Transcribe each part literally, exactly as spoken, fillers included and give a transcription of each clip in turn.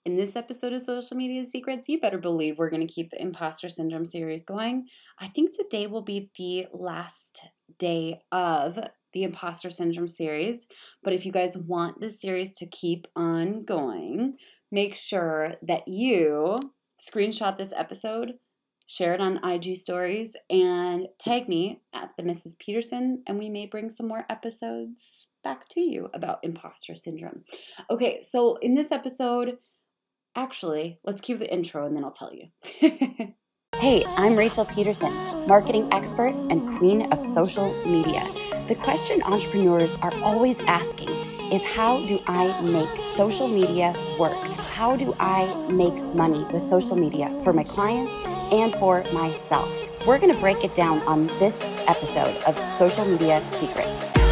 In this episode of Social Media Secrets, you better believe we're going to keep the Imposter Syndrome series going. I think today will be the last day of the Imposter Syndrome series, but if you guys want this series to keep on going, make sure that you screenshot this episode, share it on I G stories, and tag me at the Missus Peterson, and we may bring some more episodes back to you about imposter syndrome. Okay, so in this episode, actually, let's cue the intro and then I'll tell you. Hey, I'm Rachel Peterson, marketing expert and queen of social media. The question entrepreneurs are always asking is, how do I make social media work? How do I make money with social media for my clients and for myself? We're going to break it down on this episode of Social Media Secrets.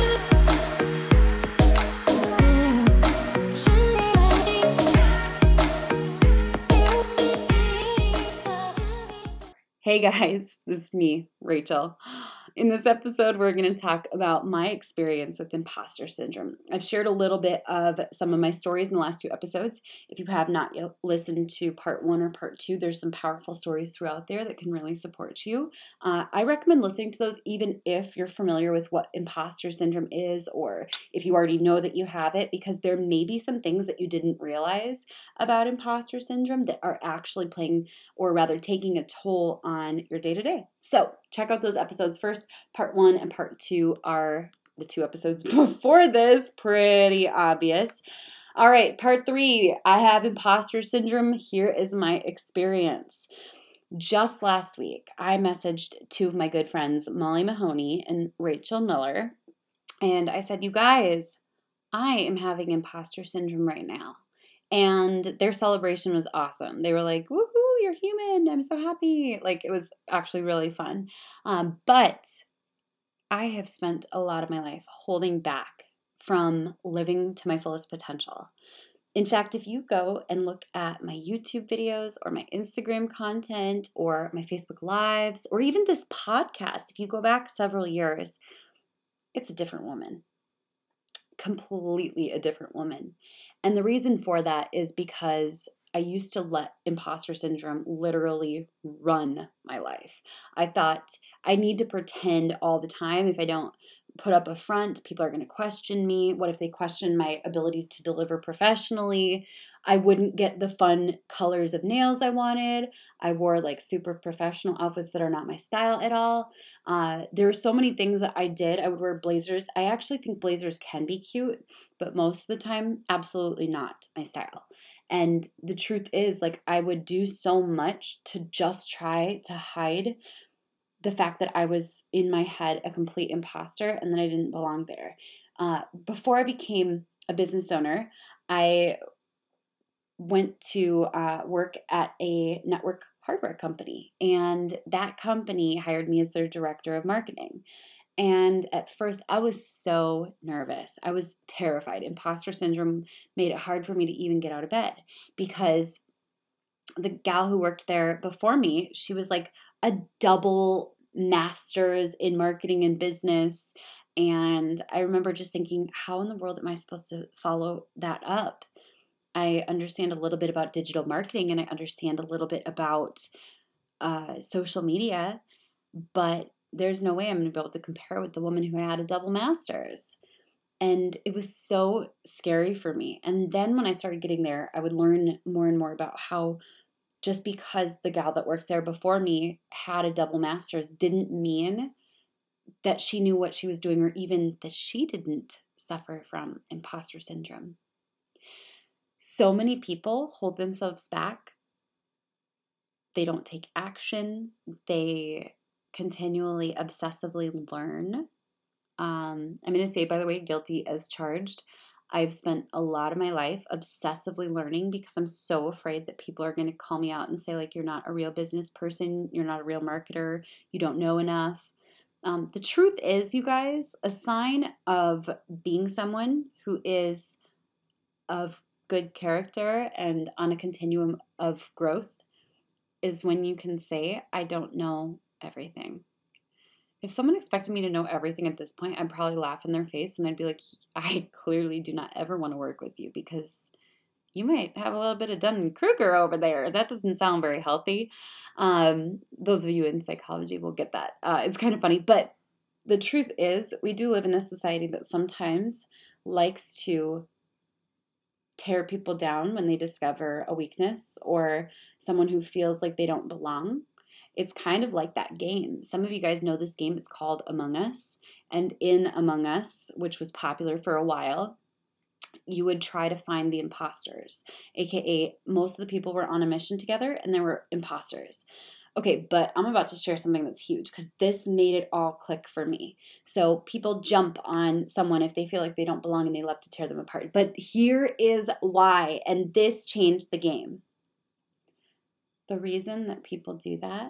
Hey guys, this is me, Rachel. In this episode, we're going to talk about my experience with imposter syndrome. I've shared a little bit of some of my stories in the last two episodes. If you have not yet listened to part one or part two, there's some powerful stories throughout there that can really support you. Uh, I recommend listening to those even if you're familiar with what imposter syndrome is, or if you already know that you have it, because there may be some things that you didn't realize about imposter syndrome that are actually playing, or rather taking a toll on your day-to-day. So check out those episodes first. Part one and part two are the two episodes before this, pretty obvious. All right, part three, I have imposter syndrome. Here is my experience. Just last week, I messaged two of my good friends, Molly Mahoney and Rachel Miller, and I said, you guys, I am having imposter syndrome right now. And their celebration was awesome. They were like, woohoo, you're human. I'm so happy. Like, it was actually really fun. Um, but I have spent a lot of my life holding back from living to my fullest potential. In fact, if you go and look at my YouTube videos or my Instagram content or my Facebook Lives or even this podcast, if you go back several years, it's a different woman. Completely a different woman. And the reason for that is because I used to let imposter syndrome literally run my life. I thought I need to pretend all the time. If I don't put up a front, people are going to question me. What if they question my ability to deliver professionally? I wouldn't get the fun colors of nails I wanted. I wore like super professional outfits that are not my style at all. Uh, there are so many things that I did. I would wear blazers. I actually think blazers can be cute, but most of the time, absolutely not my style. And the truth is, like, I would do so much to just try to hide the fact that I was in my head a complete imposter and that I didn't belong there. Uh, before I became a business owner, I went to uh, work at a network hardware company, and that company hired me as their director of marketing. And at first, I was so nervous. I was terrified. Imposter syndrome made it hard for me to even get out of bed because the gal who worked there before me, she was like a double master's in marketing and business. And I remember just thinking, how in the world am I supposed to follow that up? I understand a little bit about digital marketing and I understand a little bit about uh, social media, but there's no way I'm going to be able to compare with the woman who had a double master's. And it was so scary for me. And then when I started getting there, I would learn more and more about how just because the gal that worked there before me had a double master's didn't mean that she knew what she was doing or even that she didn't suffer from imposter syndrome. So many people hold themselves back. They don't take action. They continually, obsessively learn. Um, I'm going to say, by the way, guilty as charged. I've spent a lot of my life obsessively learning because I'm so afraid that people are going to call me out and say, like, you're not a real business person, you're not a real marketer, you don't know enough. Um, the truth is, you guys, a sign of being someone who is of good character and on a continuum of growth is when you can say, I don't know everything. If someone expected me to know everything at this point, I'd probably laugh in their face and I'd be like, I clearly do not ever want to work with you because you might have a little bit of Dunning-Kruger over there. That doesn't sound very healthy. Um, those of you in psychology will get that. Uh, it's kind of funny, but the truth is we do live in a society that sometimes likes to tear people down when they discover a weakness or someone who feels like they don't belong. It's kind of like that game. Some of you guys know this game. It's called Among Us. And in Among Us, which was popular for a while, you would try to find the imposters, aka most of the people were on a mission together and there were imposters. Okay, but I'm about to share something that's huge because this made it all click for me. So people jump on someone if they feel like they don't belong and they love to tear them apart. But here is why, and this changed the game. The reason that people do that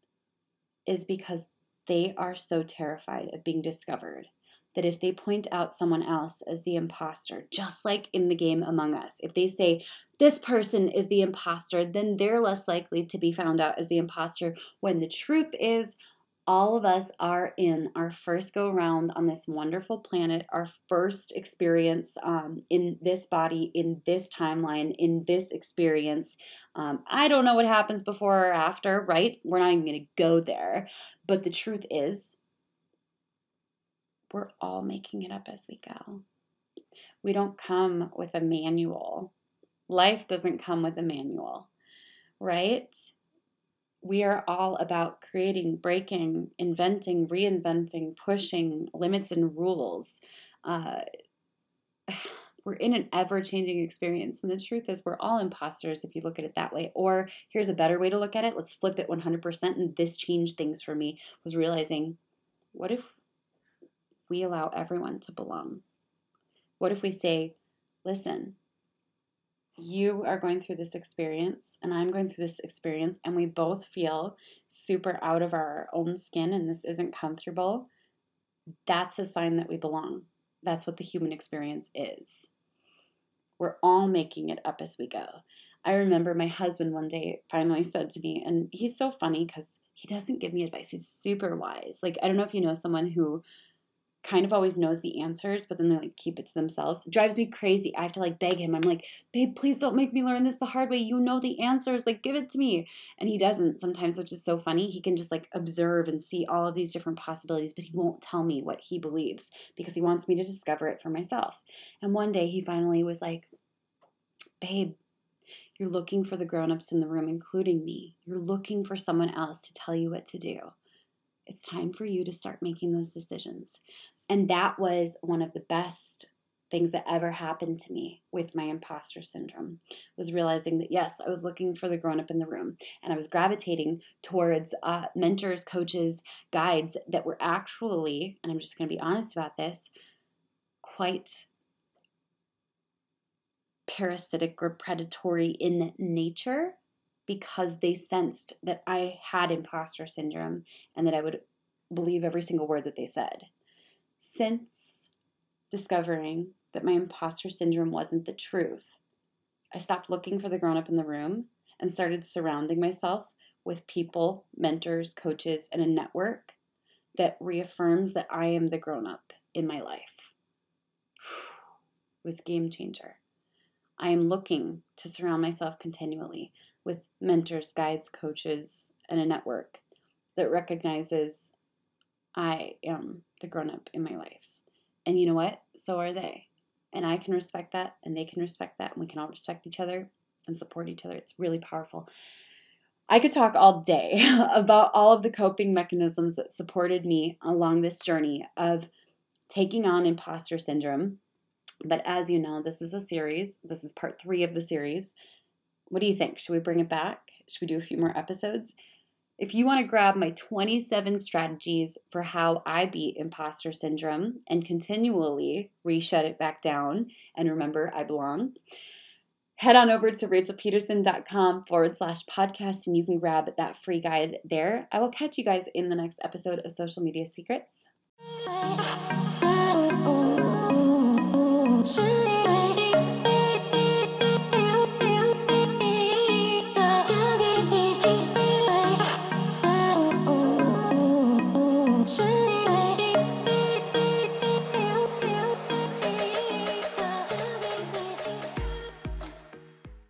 is because they are so terrified of being discovered that if they point out someone else as the imposter, just like in the game Among Us, if they say, this person is the imposter, then they're less likely to be found out as the imposter, when the truth is all of us are in our first go round on this wonderful planet, our first experience um, in this body, in this timeline, in this experience. Um, I don't know what happens before or after, right? We're not even going to go there. But the truth is, we're all making it up as we go. We don't come with a manual. Life doesn't come with a manual, right? We are all about creating, breaking, inventing, reinventing, pushing limits and rules. Uh, we're in an ever-changing experience. And the truth is we're all imposters if you look at it that way. Or here's a better way to look at it. Let's flip it one hundred percent. And this changed things for me, was realizing, what if we allow everyone to belong? What if we say, listen, you are going through this experience and I'm going through this experience and we both feel super out of our own skin and this isn't comfortable. That's a sign that we belong. That's what the human experience is. We're all making it up as we go. I remember my husband one day finally said to me, and he's so funny because he doesn't give me advice. He's super wise. Like, I don't know if you know someone who kind of always knows the answers, but then they like keep it to themselves. It drives me crazy. I have to like beg him. I'm like, babe, please don't make me learn this the hard way. You know the answers. Like, give it to me. And he doesn't sometimes, which is so funny. He can just like observe and see all of these different possibilities, but he won't tell me what he believes because he wants me to discover it for myself. And one day he finally was like, babe, you're looking for the grown-ups in the room, including me. You're looking for someone else to tell you what to do. It's time for you to start making those decisions. And that was one of the best things that ever happened to me with my imposter syndrome, was realizing that, yes, I was looking for the grown-up in the room, and I was gravitating towards uh, mentors, coaches, guides that were actually, and I'm just going to be honest about this, quite parasitic or predatory in nature, because they sensed that I had imposter syndrome and that I would believe every single word that they said. Since discovering that my imposter syndrome wasn't the truth, I stopped looking for the grown-up in the room and started surrounding myself with people, mentors, coaches, and a network that reaffirms that I am the grown-up in my life. It was a game changer. I am looking to surround myself continually with mentors, guides, coaches, and a network that recognizes I am the grown-up in my life. And you know what? So are they. And I can respect that, and they can respect that, and we can all respect each other and support each other. It's really powerful. I could talk all day about all of the coping mechanisms that supported me along this journey of taking on imposter syndrome. But as you know, this is a series. This is part three of the series. What do you think? Should we bring it back? Should we do a few more episodes? If you want to grab my twenty-seven strategies for how I beat imposter syndrome and continually re-shut it back down and remember I belong, head on over to rachelpeterson.com forward slash podcast and you can grab that free guide there. I will catch you guys in the next episode of Social Media Secrets.